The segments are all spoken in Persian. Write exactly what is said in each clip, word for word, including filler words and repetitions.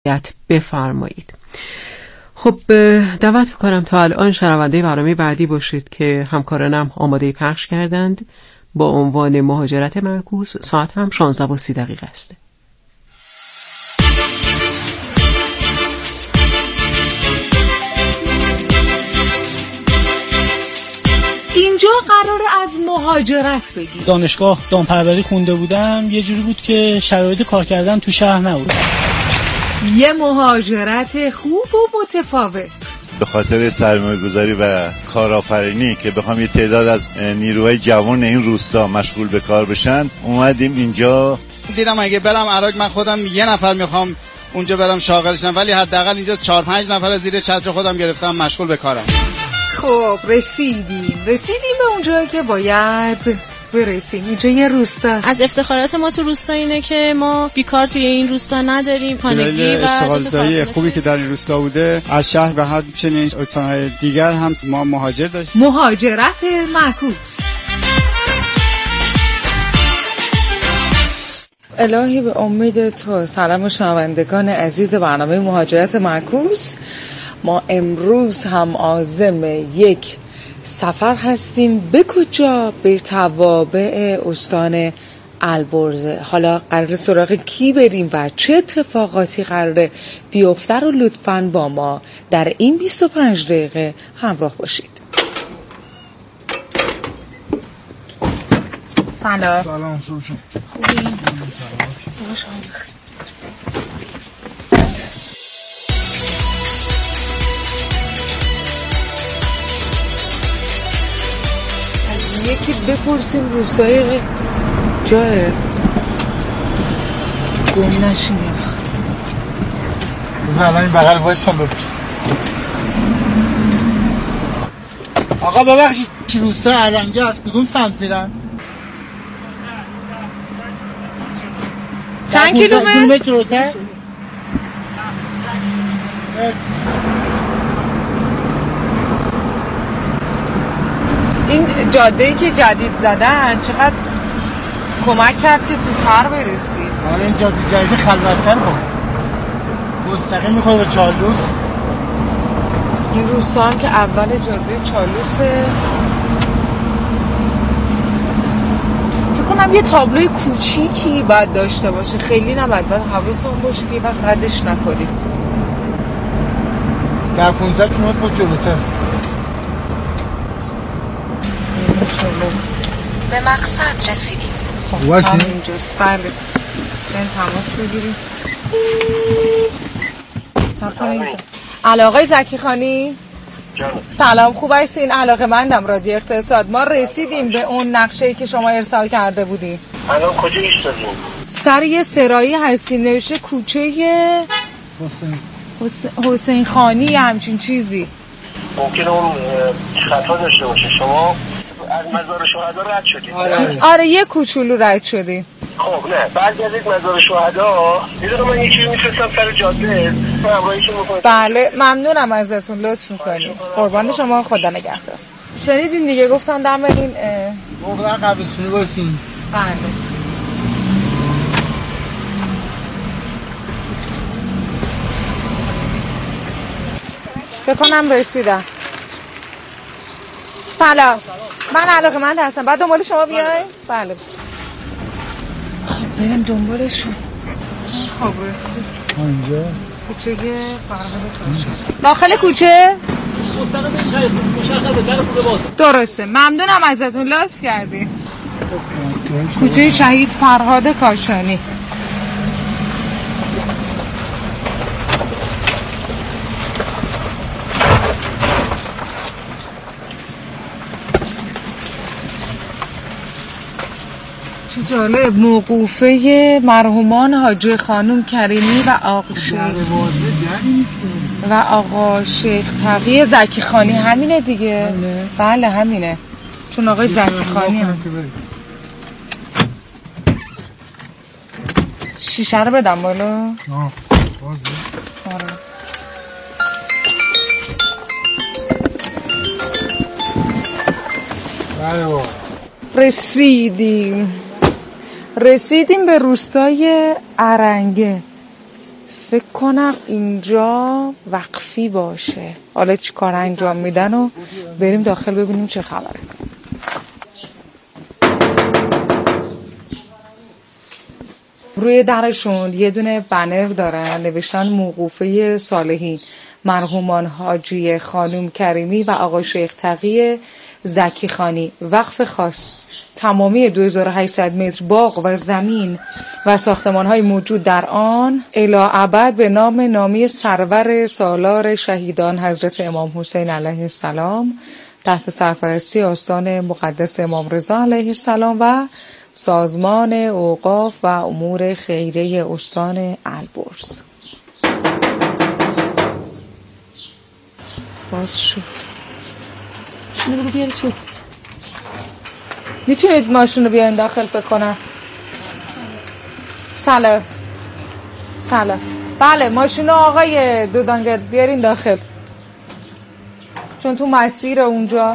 بفرمایید. خب دعوت میکنم تا الان شنونده برنامه بعدی باشید که همکارانم آماده پخش کردند با عنوان مهاجرت معکوس. ساعت هم شانزده و سی دقیقه است. اینجا قراره از مهاجرت بگیم. دانشگاه دامپروری خونده بودم، یه جوری بود که شرایط کار کردن تو شهر نبود. یه مهاجرت خوب و متفاوت. به خاطر سرمایه‌گذاری و کارآفرینی که بخوام یه تعداد از نیروهای جوان این روستا مشغول به کار بشن اومدیم اینجا. دیدم اگه برم عراق من خودم یه نفر میخوام اونجا برم شاغلشم، ولی حداقل اینجا چهار پنج نفر از زیر چتر خودم گرفتم مشغول به کارم. خب رسیدیم رسیدیم به اونجایی که باید برسیم. اینجا یه روستاست. از افتخارات ما تو روستا اینه که ما بیکار توی این روستا نداریم. خانگی و اشتغالزایی خوبی که در این روستا بوده. از شهر به حد چنین استان‌های دیگر هم ما مهاجر داشتیم. مهاجرت معکوس. الهی به امید تو. سلام شنوندگان عزیز برنامه مهاجرت معکوس. ما امروز هم عازم یک سفر هستیم. به کجا؟ به توابع استان البرز. حالا قراره سراغ کی بریم و چه اتفاقاتی قراره بیفته رو لطفاً با ما در این بیست و پنج دقیقه همراه باشید. سلام. سلام سوشون. خوبی؟ صبح شما بخیر. یکی بپرسیم روستای جای گم نشیم. بزن این بغل وایستان بپرسیم. آقا ببخشید روستای علنگه از کدوم سمت میرن؟ چند کیلومتر؟ کیلومتر جلوتر؟ این جاده‌ای که جدید زدن چقدر کمک کرد که زودتر برسید. حالا این جاده جدید خلوت‌تر بود. مستقیم میخوره به چالوس. این روستا هم که اول جاده چالوسه. فکر کنم یه تابلوی کوچیکی باید داشته باشه، خیلی نباید، باید حواسمون باشه که یه وقت ردش نکنیم. در پانزده کیلومتر بود جلوتر. به مقصد رسیدید. خب همینجاست. بله چند تماس بگیریم. علاقه زکی خانی سلام، خوب هستین؟ علاقه مندم رادیو اقتصاد. ما رسیدیم به اون نقشه‌ای که شما ارسال کرده بودیم. الان کجا ایستادیم؟ سر یه سرایی هستیم، نوشته کوچه حسین حسین خانی همچین چیزی. ممکنه اون خطا داشته باشه. شما از مزار شهدا رد شدید؟ آره, آره یه کوچولو رد شدیم. خب نه برگردید مزار شهدا. یه دقیقه من یکی میفرستم سر جاده همراهیشون میکنید. بله ممنونم ازتون، لطف میکنید. قربان شما، خدا نگهدار. شنیدین دیگه گفتن دم این موقع قبلسونی باشین. بله فکر کنم رسیدم. سلام، من علاقه مند هستم. بعد دنبال شما بیایم؟ بله. خب بریم دنبالشون. خب رسید. اینجا کوچه فرهاد کاشان. داخل کوچه؟ درسته. ممنونم ازتون، لطف کردین. کوچه شهید فرهاد کاشانی. چه جالب، موقوفه مرحومان حاجی خانم کریمی و آقا شیخ و آقا شیخ تقی زکی خانی. همینه دیگه. بله همینه، چون آقای زکی خانی هم. شیشه رو بدم بالا. آه بازه. آره. بله بابا. رسیدیم رسیدیم به روستای ارنگه. فکر کنم اینجا وقفی باشه. حالا چی کار انجام میدن و بریم داخل ببینیم چه خبره. روی درشون یه دونه بنر دارن نوشتن موقوفه صالحین، مرحومان حاجی خانم کریمی و آقا شیخ تقی زکی خانی، وقف خاص. تمامی دو هزار و هشتصد متر باغ و زمین و ساختمان‌های موجود در آن الی ابد به نام نامی سرور سالار شهیدان حضرت امام حسین علیه السلام تحت سرپرستی آستان مقدس امام رضا علیه السلام و سازمان اوقاف و امور خیریه استان البرز. باز شد. شنو بگو بیاری تو. میتونید ماشین رو بیاین داخل فکر کنم. سلام. سلام. بله ماشین رو آقای دودانگل بیارین داخل. چون تو مسیر اونجا.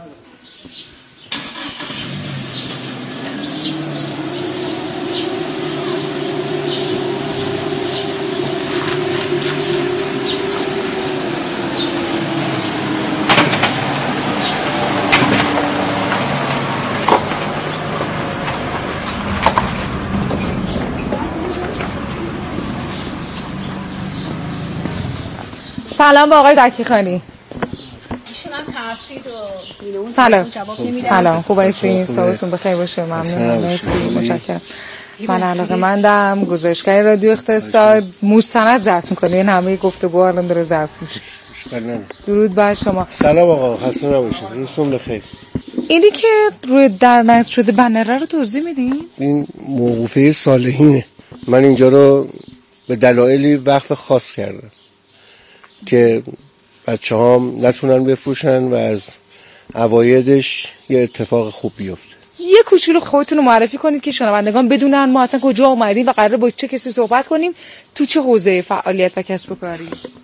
سلام با آقای زکی خانی. سلام. سلام خوب هستین؟ صحبتون بخیر باشه. ممنونم. مرسی. متشکرم. من علاقه‌مندم گزارشگر رادیو اقتصاد مستند ضبط می‌کنین. همه گفتگو الان داره ضبط میشه. درود بر شما. سلام آقا، خسته نباشید. روزتون بخیر. اینی که روی در نصب شده بنر رو توضیح میدین؟ این موقوفه صالحینه. من اینجا رو به دلایلی وقف خاص کردم که بچه هام نتونن بفروشن و از عوایدش یه اتفاق خوب بیفته. یه کوچولو خودتون رو معرفی کنید که شنوندگان بدونن ما اصلا کجا اومدیم و قراره با چه کسی صحبت کنیم، تو چه حوزه فعالیت و کسب و کاری.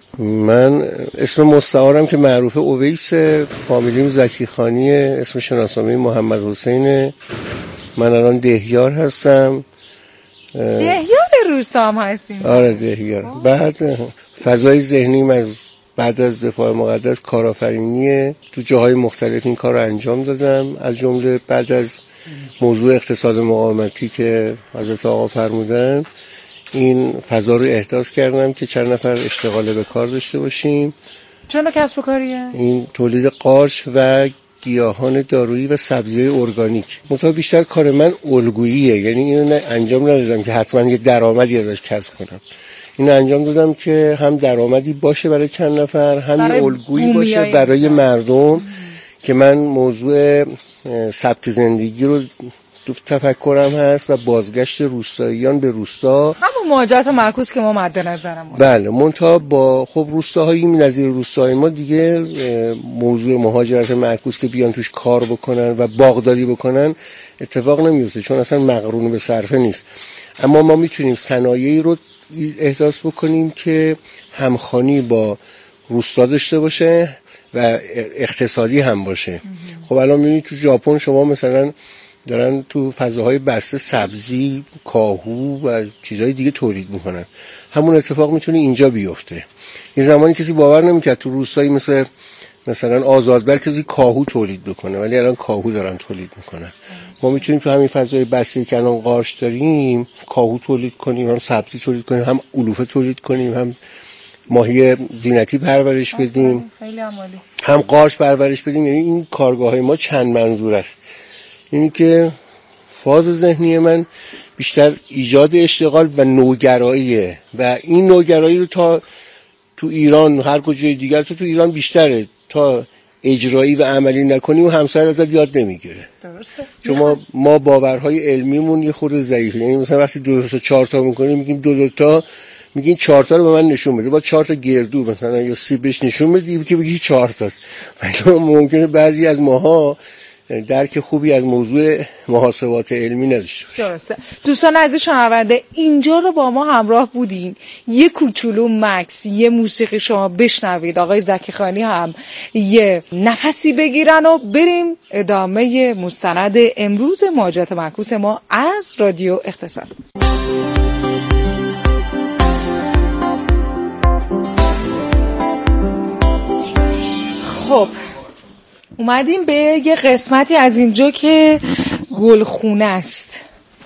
من اسم مستعارم که معروفه اویس، فامیلیم زکی خانیه، اسم شناسنامه محمد حسینه. من الان دهیار هستم. دهیار روستا هم هستیم. آره دهیار. بعد فضای ذهنیم از بعد از دفاع مقدس کارآفرینیه. تو جاهای مختلف این کار رو انجام دادم، از جمله بعد از موضوع اقتصاد مقاومتی که حضرت آقا فرمودن این فضا رو احداث کردم که چند نفر اشتغال به کار داشته باشیم. چه نوع کسب و کاریه؟ این تولید قارچ و گیاهان دارویی و سبزی ارگانیک. منتها بیشتر کار من الگوییه، یعنی اینو انجام ندادم که حتما یه درآمدی ازش کسب کنم. اینو انجام دادم که هم درآمدی باشه برای چند نفر، هم یه الگویی باشه برای مردم که من موضوع سبک زندگی رو تو تفکرم هست و بازگشت روستاییان به روستا، همون مهاجرت معکوس که ما مد نظرم بود. بله، منتها با خب روستاهایی نظیر روستای ما دیگه موضوع مهاجرت معکوس که بیان توش کار بکنن و باغداری بکنن اتفاق نمیفته، چون اصلا مقرون به صرفه نیست. اما ما میتونیم صنایعی رو احداث بکنیم که همخوانی با روستا داشته باشه و اقتصادی هم باشه. خب الان میبینید تو ژاپن شما مثلا دارن تو فضاهای بسته سبزی، کاهو و چیزهای دیگه تولید میکنن. همون اتفاق میتونه اینجا بیفته. یه زمانی کسی باور نمیکرد تو روستایی مثل مثلا آزادبر کسی کاهو تولید بکنه، ولی الان کاهو دارن تولید میکنن. ما میتونیم تو همین فضای بسته که الان قارچ داریم کاهو تولید کنیم، هم سبزی تولید کنیم، هم علوفه تولید کنیم، هم ماهی زینتی پرورش بدیم، هم قارچ پرورش بدیم. یعنی این کارگاه‌های ما چند منظوره. اینی که فاز ذهنی من بیشتر ایجاد اشتغال و نوگراییه و این نوگرایی رو تا تو ایران هر کجای دیگر تو تو ایران بیشتره، تا اجرایی و عملی نکنی و همسر ازت یاد نمیگیره. درسته. چون ما, ما باورهای علمیمون یه خورده ضعیفه. یعنی مثلا وقتی دو تا چهار تا میکنیم میگیم دو دو تا، میگین چهار تا رو به من نشون بده، با چهار تا گردو مثلا یا سیبش نشون بدی که بگی چهار تاست. ممکنه بعضی از ماها درک خوبی از موضوع محاسبات علمی نداشته باشه. درسته. دوستان عزیز شنونده، اینجا رو با ما همراه بودین، یه کوچولو مکس یه موسیقی شما بشنوید، آقای زکی خانی هم یه نفسی بگیرن و بریم ادامه مستند امروز مهاجرت معکوس ما از رادیو اقتصاد. خب اومدیم به یه قسمتی از اینجا که گلخونه است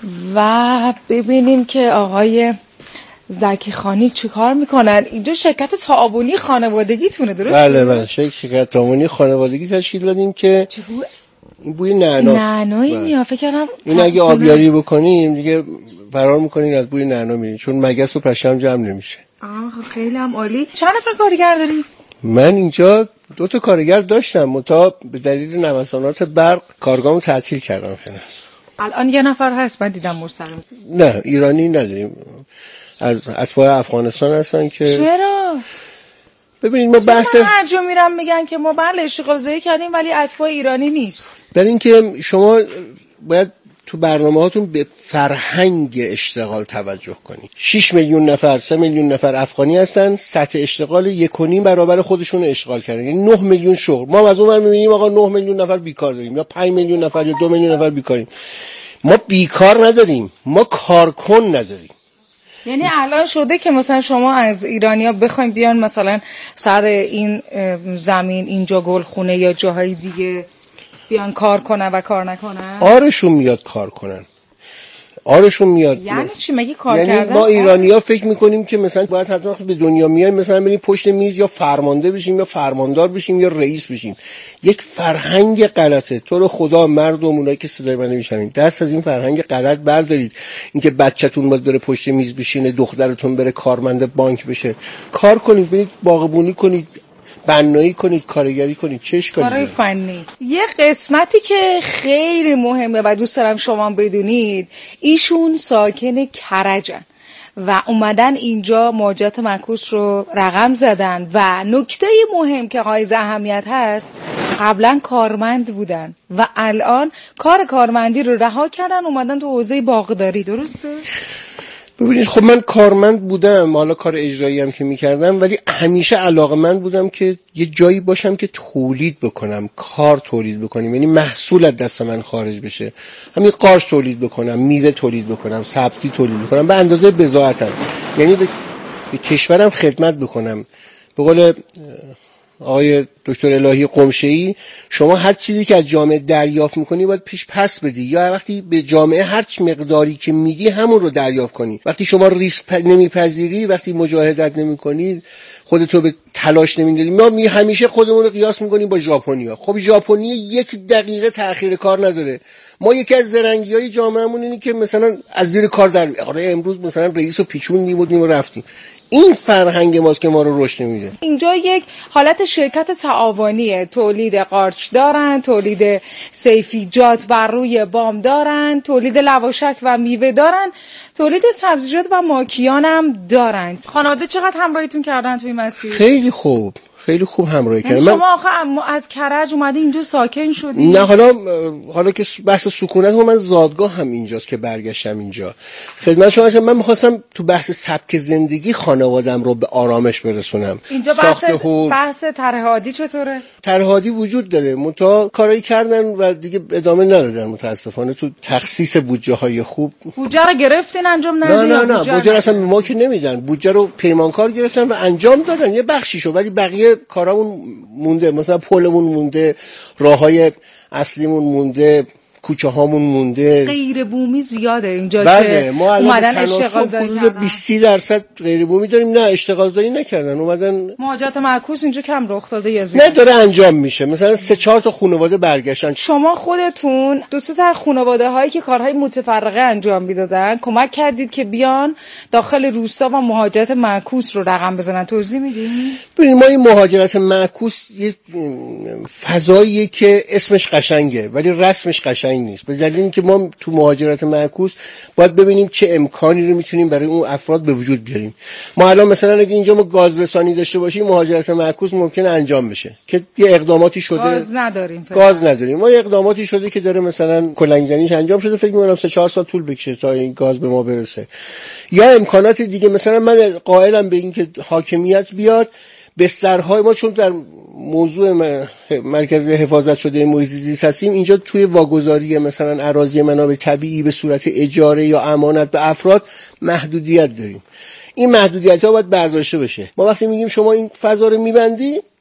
و ببینیم که آقای زکی خانی چی کار میکنن. اینجا شرکت تعاونی خانوادگی تونه، درسته؟ بله بله شرکت تعاونی خانوادگی تشکیل دادیم که این بوی نعناست. نعنایی میاد فکر کنم این اگه آبیاری بکنیم دیگه فرار میکنین از بوی نعنا میرین، چون مگس و پشم جمع نمیشه. آه خیلی هم عالی. چند نفر کارگر داری؟ من اینجا دو تا کارگر داشتم متا به دلیل نوسانات برق کارگاهمو تعطیل کردم فعلا. الان یه نفر هست من دیدم مرسلم. نه ایرانی نداریم، از اتباع افغانستان هستن که. چرا؟ ببینید ما بحث هر جا میرم میگن که ما بله اشتغال زایی کردیم ولی اتباع ایرانی نیست. برای اینکه شما باید تو برنامه هاتون به فرهنگ اشتغال توجه کنید. شش میلیون نفر، سه میلیون نفر افغانی هستن، سطح اشتغال یک و نیم برابر خودشون اشغال کردن، یعنی نه میلیون شغل. ما از اون ور میبینیم آقا نه میلیون نفر بیکار داریم یا پنج میلیون نفر یا دو میلیون نفر بیکاریم. ما بیکار نداریم، ما کارکن نداریم. یعنی الان شده که مثلا شما از ایرانیا بخواید بیان مثلا سر این زمین اینجا گلخونه یا جاهای دیگه بیان کار کنن و کار نکنن؟ آرشون میاد کار کنن، آرشون میاد. یعنی چی مگه کار یعنی کردن؟ ما ایرانی‌ها فکر میکنیم که مثلا باید حتما به دنیا میایم مثلا بریم پشت میز یا فرمانده بشیم یا فرماندار بشیم یا رئیس بشیم. یک فرهنگ غلطه. تو رو خدا مردم اونایی که صدای من نمیشنوین دست از این فرهنگ غلط بردارید. اینکه بچه‌تون باید بره پشت میز بشینه، دخترتون بره کارمند بانک بشه. کار کنید، برید باغبونی کنید، بنایی کنید، کارگری کنید، چش کنید. کارهای فنی. یه قسمتی که خیلی مهمه و دوست دارم شما بدونید، ایشون ساکن کرجن و اومدن اینجا مهاجرت معکوس رو رقم زدن و نکته مهم که حائز اهمیت هست، قبلا کارمند بودن و الان کار کارمندی رو رها کردن اومدن تو حوزه باغداری، درسته؟ ببینید خب من کارمند بودم، حالا کار اجرایی هم که میکردم، ولی همیشه علاقه‌مند بودم که یه جایی باشم که تولید بکنم، کار تولید بکنیم، یعنی محصول از دست من خارج بشه. همین قارچ تولید بکنم، میوه تولید بکنم، سبزی تولید بکنم به اندازه بضاعتم، یعنی به, به کشورم خدمت بکنم. به قول آقای دکتر الهی قمشه‌ای، شما هر چیزی که از جامعه دریافت میکنی باید پیش پس بدی، یا وقتی به جامعه هر چی مقداری که میدی همون رو دریافت کنی. وقتی شما ریسک نمیپذیری، وقتی مجاهدت نمیکنی، خودت رو به تلاش نمیندازی. ما می همیشه خودمون رو قیاس میکنیم با ژاپنیا. خب ژاپنی یک دقیقه تأخیر کار نداره. ما یکی از زرنگی‌های جامعهمون اینه که مثلا از زیر کار در آره امروز مثلا رئیسو پیچوندیم و رفتیم. این فرهنگ ماست که ما رو رشد نمیده. اینجا یک حالت شرکت تعاونیه، تولید قارچ دارن، تولید سیفیجات بر روی بام دارن، تولید لواشک و میوه دارن، تولید سبزیجات و ماکیان هم دارن. خانواده چقدر همراهیتون کردن توی مسیر؟ خیلی خوب، خیلی خوب همراهی کردن. شما آخه از کرج اومدی اینجا ساکن شدی؟ نه حالا حالا که بحث سکونت هم، من زادگاه هم اینجاست که برگشتم اینجا. خدمت شما هستم. من می‌خواستم تو بحث سبک زندگی خانواده‌ام رو به آرامش برسونم. اینجا بحث بحث طرح هادی چطوره؟ طرح هادی وجود داره، منتها کارایی کردن و دیگه ادامه ندادن متاسفانه تو تخصیص بودجه‌های خوب. بودجه رو گرفتین انجام ندادین؟ نه نه نه بودجه اصلا به ما که نمیدن. بودجه رو پیمانکار گرفتن و انجام دادن یه بخشیشو، ولی بقیه کارامون مونده، مثلا پلمون مونده، راههای اصلیمون مونده، کوچه هامون مونده. غیر بومی زیاده اینجا بله. که ما اومدن اشتغال زایی کردن. حدود بیست درصد غیر بومی داریم. نه اشتغال زایی نکردن، اومدن. مهاجرت معکوس اینجا کم رخ داده یا زیاد؟ نه داره انجام میشه. مثلا سه چهار تا خانواده برگشتن. شما خودتون دو تا خانواده هایی که کارهای متفرقه انجام میدادن کمک کردید که بیان داخل روستا و مهاجرت معکوس رو رقم بزنن، توضیح میدین؟ ببینید ما این مهاجرت معکوس یه فضاییه که اسمش قشنگه ولی رسمش قشنگ نیست، به دلیل اینکه ما تو مهاجرت معکوس باید ببینیم چه امکانی رو میتونیم برای اون افراد به وجود بیاریم. ما الان مثلا اگه اینجا ما گاز رسانی داشته باشیم، مهاجرت معکوس ممکنه انجام بشه که یه اقداماتی شده. گاز نداریم فعلا. گاز نداریم. ما یه اقداماتی شده که داره مثلا کلنگ زنیش انجام شده، فکر می‌کنم سه چهار سال طول بکشه تا این گاز به ما برسه. یا امکانات دیگه، مثلا من قائلم به این که حاکمیت بیاد بسترهای ما، چون در موضوع مرکز حفاظت شده محیط زیست هستیم، اینجا توی واگذاری مثلا اراضی منابع طبیعی به صورت اجاره یا امانت به افراد محدودیت داریم. این محدودیت‌ها باید برداشته بشه. ما وقتی میگیم شما این فضا رو میبندی،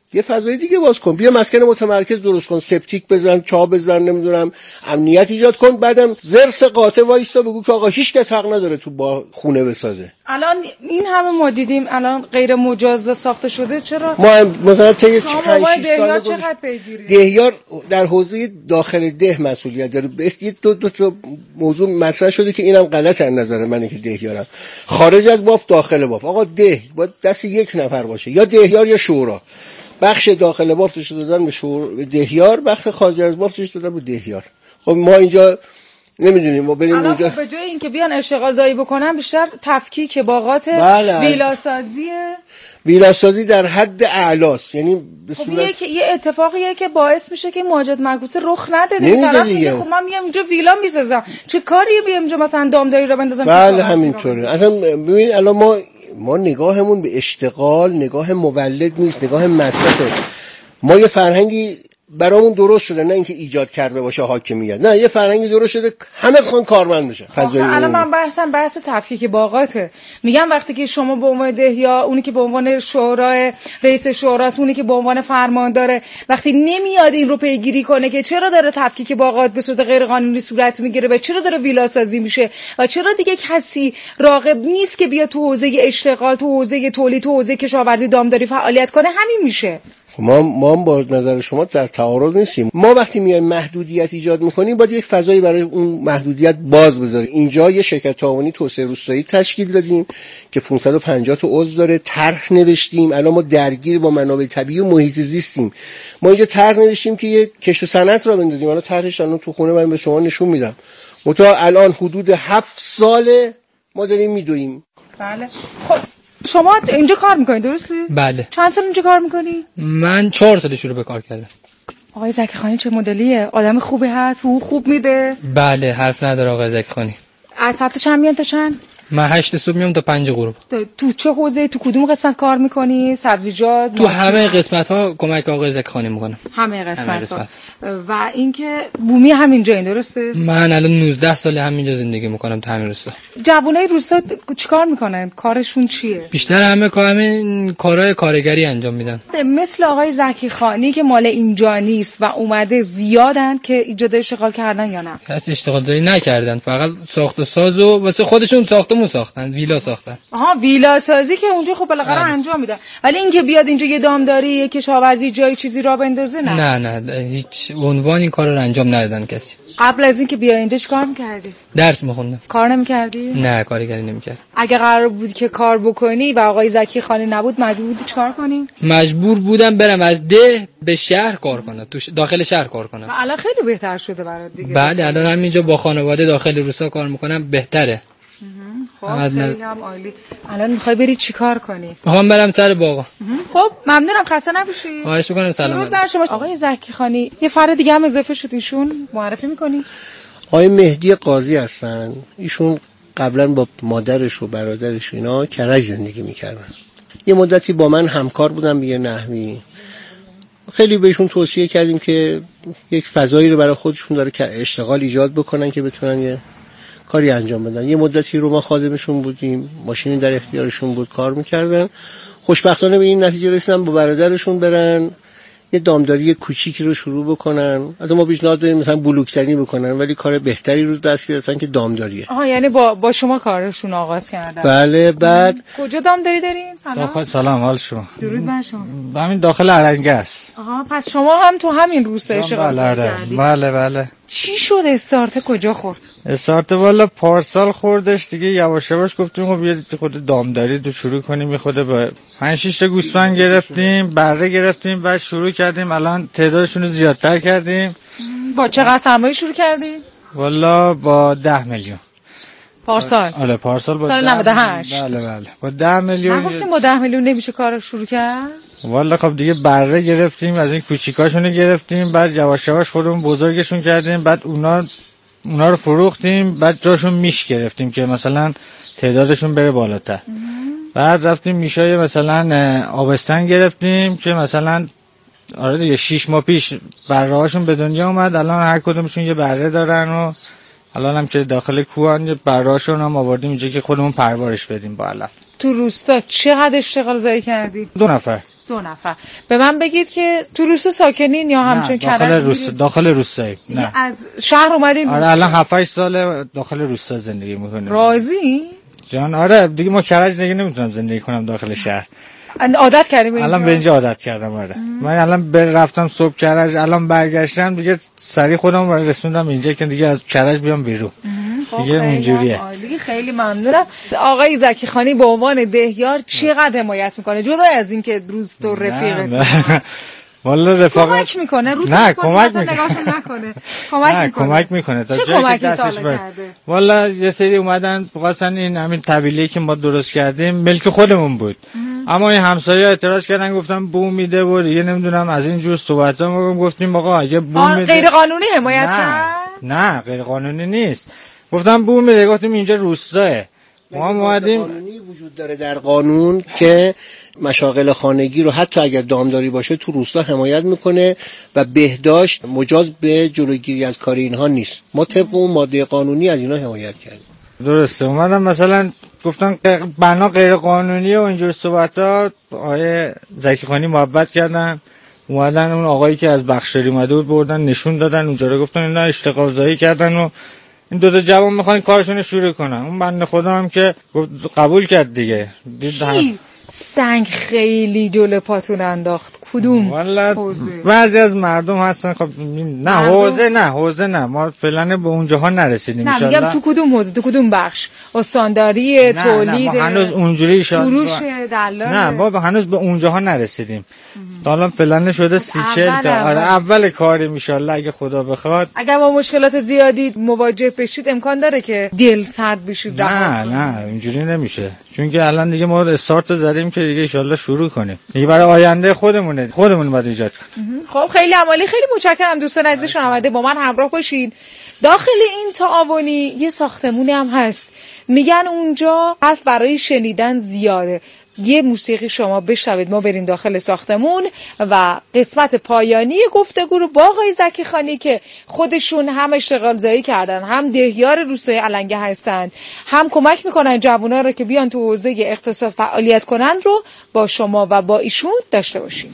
یه فضای دیگه باز کن، بیا مسکن متمرکز درست کن، سپتیک بزن، چاه بزن، نمیدونم امنیت ایجاد کن، بعدم زرس قاطع وایستا بگو که آقا هیچ کس حق نداره تو با خونه بسازه. الان این همه ما دیدیم الان غیر مجاز ساخته شده، چرا ما هم مثلا تا یک پنج شش سال چقدر پیگیری دهیار در حوزه داخل ده مسئولیت داره. یه دو دو تا موضوع مطرح شده که اینم غلط از نظر منه که دهیارم خارج از باف داخل باف. آقا ده باید دست یک نفر باشه، یا دهیار یا شورا. بخش داخل بافتش دادن به شور دهیار، بخش خارج از بافتش دادن به دهیار. خب ما اینجا نمیدونیم، ما بریم اونجا. خب به جای اینکه بیان اشتغال زایی بکنن بیشتر تفکیک باغات بله. ویلاسازیه ویلاسازی در حد اعلاست، یعنی به خب صورت یه, یه اتفاقیه که باعث میشه که مهاجرت معکوسه رخ نده. نمیده دیگه. خب من میام اینجا ویلا میسازم، چه کاریه بیام اینجا مثلا دامداری رو بندازم؟ بله همینطوره. اصلا ببین الان ما ما نگاهمون به اشتغال نگاه مولد نیست، نگاه مصرفه. ما یه فرهنگی برامون درست شده، نه اینکه ایجاد کرده باشه حاکمیت، نه یه فرهنگی درست شده همه بخوان کارمند بشن. فضای الان من بحثم بحث تفکیک باغاته. میگم وقتی که شما به عنوان دهیا، اونی که به عنوان شورای رئیس شوراست، اونی که به عنوان فرمانداره، وقتی نمیاد این رو پیگیری کنه که چرا داره تفکیک باغات به صورت غیر قانونی صورت میگیره و چرا داره ویلا سازی میشه و چرا دیگه کسی راغب نیست که بیا تو حوزه اشتغال، تو حوزه تولید، تو حوزه کشاورزی، دامداری فعالیت کنه، همین میشه. ما ما با نظر شما در تعارض نیستیم. ما وقتی میایم محدودیت ایجاد میکنیم باید یک فضایی برای اون محدودیت باز بذاریم. اینجا یه شرکت تعاونی توسعه روستایی تشکیل دادیم که پانصد و پنجاه تا عضو داره، طرح نوشتیم. الان ما درگیر با منابع طبیعی و محیط زیستیم. ما اینجا طرح نوشتیم که یه کشت و صنعت را بندازیم. الان طرحش الان تو خونه من به شما نشون میدم. متا الان حدود هفت ساله ما داریم میدویم. بله. خب شما اینجا کار میکنید درسته؟ بله. چند سال اینجا کار میکنی؟ من چهار سال شروع به کار کردم. آقای زکی خانی چه مدلیه؟ آدم خوبی هست؟ حقوق خوب میده؟ بله حرف نداره آقای زکی خانی. از ساعت چند میان تا چند؟ من هشت صبح میام تا پنج غروب. تو چه حوزه، تو کدوم قسمت کار میکنی؟ سبزیجات؟ تو همه قسمت ها کمک آقای زکی خانی میکنم. همه قسمت, همه قسمت. و اینکه بومی همینجا این درسته؟ من الان نوزده سال همینجا زندگی میکنم تو همین روستا. جوانای روستا چیکار میکنن؟ کارشون چیه؟ بیشتر همه کار همین کارهای کارگری انجام میدن. مثل آقای زکی خانی که مال اینجا نیست و اومده زیادن که ایجاد اشتغال کردن یا نه؟ کسی اشتغال زایی نکردن، فقط ساخت و ساز و واسه خودشون ساختمون ساختن، ویلا ساختن. آها ویلا سازی که اونجا خب بالاخره انجام میدن، ولی اینکه بیاد اینجا یه دامداری، یه کشاورزی، جای چیزی را بندازه نه. نه نه هیچ عنوان این کارو رو انجام ندادن کسی. قبل از اینکه بیا اینجا چیکار می‌کردی؟ درس می‌خوندم. کار نمی‌کردی؟ نه کارگری نمی‌کردم. اگه قرار بود که کار بکنی و آقای زکی خانی نبود مجبور بودی چیکار کنی؟ مجبور بودم برم از ده به شهر کار کنم، تو داخل شهر کار کنم. الان خیلی بهتر شده برات دیگه. بله الان همینجا با خانواده داخل روستا کار می‌کنم، بهتره. خب خیلی هم عالی. الان می‌خوای بری چیکار کنی؟ می‌خوام برم سر باغ. خب ممنونم، خسته نباشی. خواهش می‌کنم. سلام. آقای زکی خانی یه فرد دیگه هم اضافه شد، ایشون معرفی می‌کنی؟ آقای مهدی قاضی هستن. ایشون قبلا با مادرش و برادرش اینا کرج زندگی می‌کردن. یه مدتی با من همکار بودن به یه نحوی. خیلی بهشون توصیه کردیم که یک فضایی رو برای خودشون داره که اشتغال ایجاد بکنن که بتونن یه کاری انجام بدن. یه مدتی رو ما خادمشون بودیم، ماشینی در اختیارشون بود، کار میکردن. خوشبختانه به این نتیجه رسیدن با برادرشون برن یه دامداری کوچیکی رو شروع بکنن. از ما پیشنهاد دادیم مثلا بلوکزنی بکنن، ولی کار بهتری رو دست گرفتن که دامداریه. آها یعنی با با شما کارشون آغاز کردن. بله. بعد کجا دامداری دارین؟ سلام. داخل سلام حال شما. درود بر شما. همین داخل ارنگه است. آها پس شما هم تو همین روستا اشتغال کردید. بله بله. چی شد استارت کجا خورد؟ استارت والا پارسال خوردش دیگه، یواش یواش گفتیم خب یه خود دامداری تو شروع کنیم. یه خود با پنج شش تا گوسفند گرفتیم، بره گرفتیم، بعد شروع کردیم. الان تعدادشون رو زیادتر کردیم. با چقدر سرمایه شروع کردیم؟ والا با ده میلیون. پارسال؟ آره پارسال با سال نود و هشت. بله بله با ده میلیون. نگفتیم با ده میلیون نمیشه کار شروع کرد؟ والا خب دیگه بره گرفتیم، از این کوچیکاشونو گرفتیم، بعد یواش یواش خودمون بزرگشون کردیم، بعد اونا اونا رو فروختیم، بعد جاشون میش گرفتیم که مثلا تعدادشون بره بالاتر. بعد رفتیم میشای مثلا آبستن گرفتیم که مثلا آره دیگه شش ماه پیش بره‌هاشون به دنیا اومد. الان هر کدومشون یه بره دارن و الان هم که داخل کوهن یه بره‌هاشون هم آوردیم اینجا که خودمون پرورش بدیم با علف. تو روستا چقدر اشتغال زایی کردی؟ دو نفر. دو نفر. به من بگید که تو روستا ساکنین یا همچون کرج؟ داخل روستا، داخل روستایی. نه. از شهر اومدین؟ آره الان هفت هشت سال داخل روستا زندگی میکنم. راضی؟ جان آره دیگه ما کرج دیگه نمیتونم زندگی کنم داخل شهر. عادت کردیم اینجا؟ الان به اینجا عادت کردم آره. من الان بر رفتم صبح کرج، الان برگشتم دیگه سری خودم رو رسوندم اینجا که دیگه از کرج بیام بیرون. دیگه اونجوریه. عالی، خیلی ممنونم. آقای زکی خانی به عنوان دهیار چقدر حمایت میکنه جدا از اینکه روز تو رفیقت؟ والا رفاقت کمک میکنه روز نه کمک میکنه نکنه کمک نه میکنه کمک میکنه تا چه جایی که دستش کرده؟ والا یه سری اومدن بخواستن این همین طویلی که ما درست کردیم ملک خودمون بود ام. اما این همسایه اعتراض کردن گفتن بو میده و دیگه نمیدونم از این جور صحبت ها ما گفتیم آقا اگه بو میده غیر قانونی حمایت کرد؟ نه غیر قانونی نیست، گفتم بو میده، گفتیم اینجا روستاه ما اومدیم. قانونی وجود داره در قانون که مشاغل خانگی رو حتی اگر دامداری باشه تو روستا حمایت میکنه و بهداشت مجاز به جلوگیری از کار اینها نیست. ما طبق اون ماده قانونی از اینا حمایت کردیم. درسته اومدم مثلا گفتن بنا غیر قانونیه و اینجور صحبتات. آقای زکی خانی محبت کردن، اومدن اون آقایی که از بخشاری اومده بود بردن نشون دادن اونجا رو، گفتن اینا اشتغال زایی کردن و این دو تا جوان میخوان کارشون شروع کنن. اون بنده خدا هم که قبول کرد دیگه. کی سنگ خیلی جلو پاتون انداخت؟ کدوم حوزه؟ بعضی از مردم هستن خب نه حوزه نه حوزه نه ما فعلا به اونجاها نرسیدیم ان شاء الله. نه میگم تو کدوم حوزه، تو کدوم بخش؟ استانداری، تولید، نه هنوز اونجوری شد فروش، دلال؟ نه ما هنوز به اونجاها نرسیدیم. تا الان فعلا شده سی چهل تا. آره اول کاری ان شاء الله اگه خدا بخواد. اگر با مشکلات زیادی مواجه بشید امکان داره که دل سرد بشید؟ نه نه اینجوری نمیشه، چون که الان دیگه ما استارت زدیم که دیگه ان شاء الله شروع کنیم. دیگه برای آینده خودمونه خودمون باید ایجاد کنیم. خب خیلی عالی، خیلی متشکرم دوستان عزیز شنونده با من همراه باشین. داخل این تعاونی یه ساختمونی هم هست، میگن اونجا حرف برای شنیدن زیاده. یه موسیقی شما بشنوید، ما بریم داخل ساختمون و قسمت پایانی گفتگو رو با آقای زکی خانی که خودشون هم اشتغال زایی کردن، هم دهیار روستای علنگه هستند، هم کمک میکنن جوونا رو که بیان تو حوزه اقتصاد فعالیت کنن رو با شما و با ایشون داشته باشیم.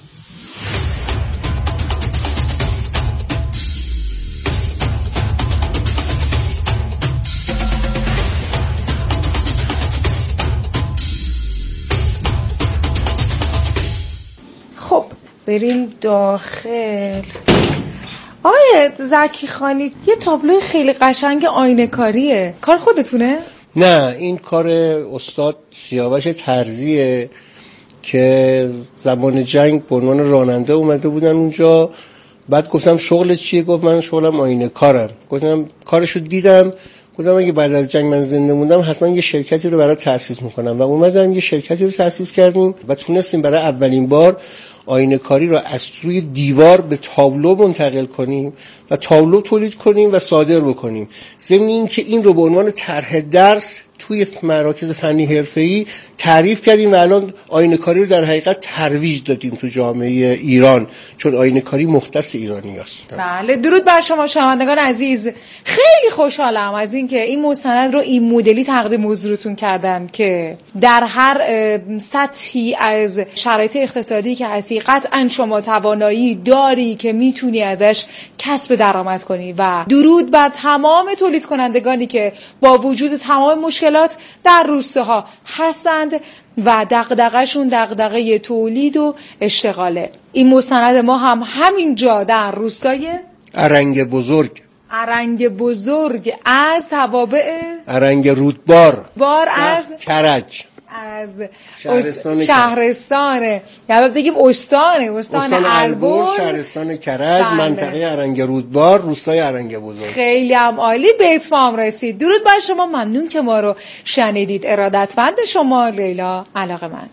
خب بریم داخل. آقای زکی خانی یه تابلو خیلی قشنگ آینه کاریه، کار خودتونه؟ نه این کار استاد سیاوش ترزیه که زمان جنگ به عنوان راننده اومده بودن اونجا. بعد گفتم شغلت چیه؟ گفت من شغلم آینه کارم. گفتم کارشو دیدم، گفتم اگه بعد از جنگ من زنده موندم حتما یه شرکتی رو برای تأسیس میکنم و اومدم یه شرکتی رو تأسیس کردیم و تونستیم برای اولین بار آینه کاری رو از روی دیوار به تابلو منتقل کنیم و تابلو تولید کنیم و صادر بکنیم. ضمن این که این رو به عنوان طرح درس توی مراکز فنی حرفه‌ای تعریف کردیم و الان آینه کاری رو در حقیقت ترویج دادیم تو جامعه ایران، چون آینه کاری مختص ایرانی است. بله درود بر شما شنوندگان عزیز. خیلی خوشحالم از این که این مستند رو این مدلی تقدیم حضورتون کردم که در هر سطحی از شرایط اقتصادی که هستی قطعا شما توانایی داری که میتونی ازش کسب درآمد کنی و درود بر تمام تولید کنندگانی که با وجود تمام مشکلات در روستاها هستند و دغدغه‌شون دغدغه تولید و اشتغاله. این مستند ما هم همینجا در روستای ارنگ بزرگ ارنگ بزرگ از توابع ارنگ رودبار بار از کرج از شهرستان شهرستانه یا بگیم استانه استان, استان البرز شهرستان کرج بله. منطقه ارنگ رودبار روستای ارنگ بزرگ. خیلی هم عالی به اتمام رسید. درود بر شما، ممنون که ما رو شنیدید. ارادتمند شما لیلا علاقه‌مند.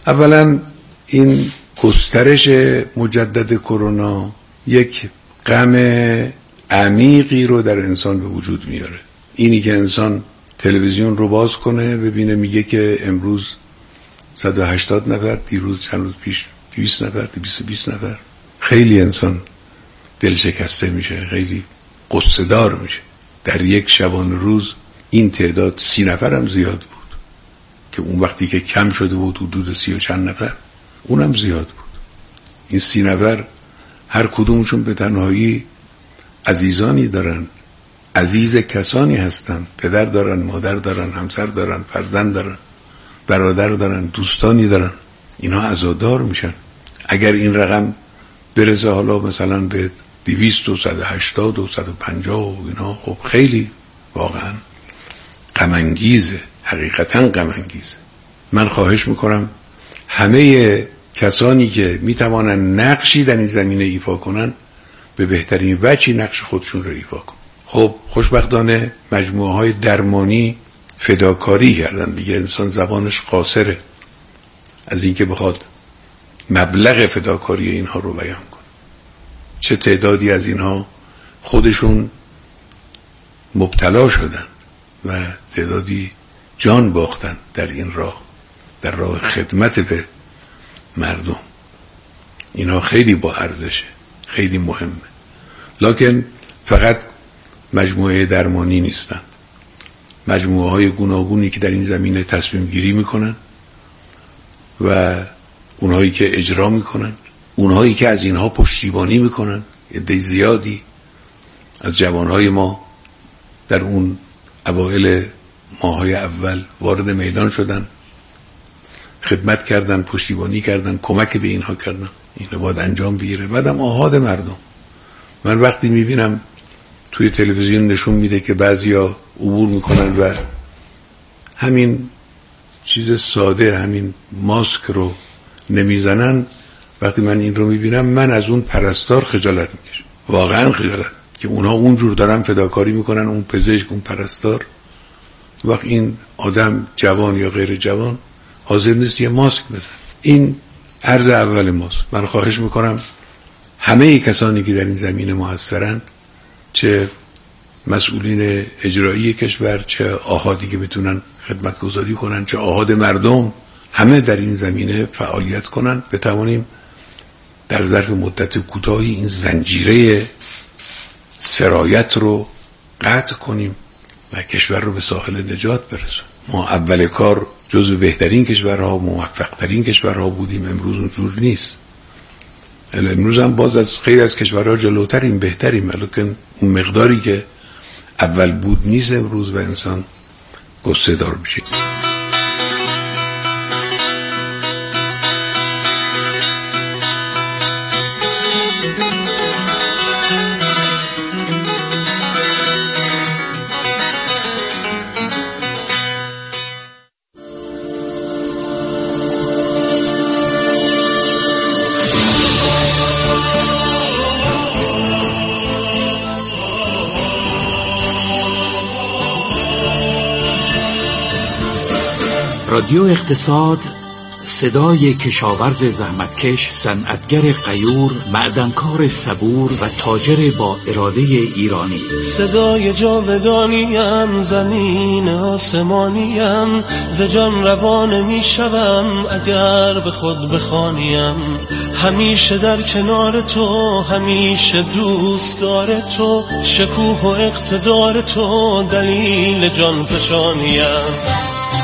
اولا این گسترش مجدد کرونا یک غم عمیقی رو در انسان به وجود میاره. اینی که انسان تلویزیون رو باز کنه ببینه میگه که امروز صد و هشتاد نفر، دیروز چند روز پیش دویست نفر، دویست و بیست نفر، خیلی انسان دل شکسته میشه، خیلی قصه دار میشه. در یک شبانه روز این تعداد سی نفر هم زیاد بود که اون وقتی که کم شده بود حدود سی و چند نفر اونم زیاد بود. این سی نفر هر کدومشون به تنهایی عزیزانی دارن، عزیز کسانی هستن، پدر دارن، مادر دارن، همسر دارن، فرزند دارن، برادر دارن، دوستانی دارن. اینا عزادار میشن. اگر این رقم برسه حالا مثلا به دویست و صد و هشتاد و صد و پنجاه و اینا، خب خیلی واقعا غم انگیزه، حقیقتا غم انگیزه. من خواهش میکنم همه کسانی که میتوانن نقشی در این زمینه ایفا کنن به بهترین وجهی نقش خودشون رو ایفا کنن. خب خوشبختانه مجموعه های درمانی فداکاری کردن دیگه. انسان زبانش قاصره از اینکه بخواد مبلغ فداکاری اینها رو بیان کنه. چه تعدادی از اینها خودشون مبتلا شدن و تعدادی جان باختن در این راه، در راه خدمت به مردم. اینها خیلی با ارزشه، خیلی مهمه. لکن فقط مجموعه درمانی نیستن، مجموعه های گوناگونی که در این زمینه تصمیم گیری میکنن و اونهایی که اجرا میکنن، اونهایی که از اینها پشتیبانی میکنن. عده زیادی از جوانهای ما در اون اوائل ماهای اول وارد میدان شدن، خدمت کردن، پشتیبانی کردن، کمک به اینها کردن. این رو باید انجام بگیره. بعدم آحاد مردم. من وقتی میبینم توی تلویزیون نشون میده که بعضیا عبور میکنن و همین چیز ساده، همین ماسک رو نمیزنن، وقتی من این رو میبینم من از اون پرستار خجالت میکشم، واقعا خجالت، که اونها اونجور دارن فداکاری میکنن، اون پزشک، اون پرستار، وقت این آدم جوان یا غیر جوان حاضر نیست یه ماسک بزن. این عرض اول ماست. من خواهش میکنم همه کسانی که در این زمینه موثرن، چه مسئولین اجرایی کشور، چه آحادی که میتونن خدمت گزاری کنن، چه آحاد مردم، همه در این زمینه فعالیت کنن، بتوانیم در ظرف مدت کوتاهی این زنجیره سرایت رو قطع کنیم و کشور رو به ساحل نجات برسونیم. ما اول کار جزو بهترین کشورها، موفقترین کشورها بودیم، امروز اونجور نیست. امروز هم باز از خیلی از کشورها جلوتریم، بهتریم، ولی اون مقداری که اول بود نیست امروز و انسان غصه دار میشه. رادیو اقتصاد، صدای کشاورز زحمتکش، صنعتگر غیور، معدنکار صبور و تاجر با اراده ایرانی. صدای جاودانیم، زمین آسمانیم، ز جان روان می شوم اگر به خود بخوانیم. همیشه در کنار تو، همیشه دوست دار تو، شکوه و اقتدار تو دلیل جان فشانیم.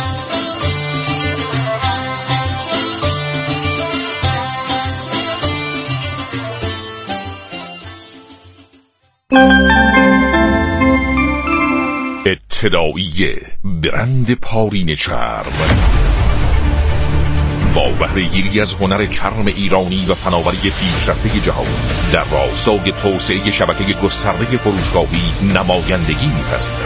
ابتداییه برند پارین چرم با بهره‌گیری از هنر چرم ایرانی و فناوری پیشرفته جهانی در راستای توسعه شبکه گسترده فروشگاهی نمایندگی می‌پذیرد.